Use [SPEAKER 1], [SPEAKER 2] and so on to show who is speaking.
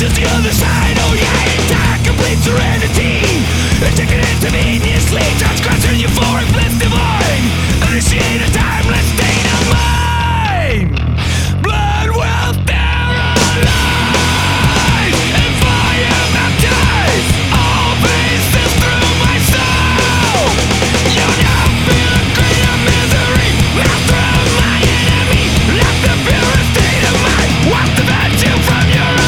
[SPEAKER 1] just the other side. Oh yeah, entire complete serenity. Taking inconveniently, transgressing euphoric bliss divine. Initiate a timeless state of mind. Blood will sterilize and fire baptize all faces through my soul. You now feel a greater misery. Master of my enemy, left the purest state of mind. Wipe the virtue from your eyes.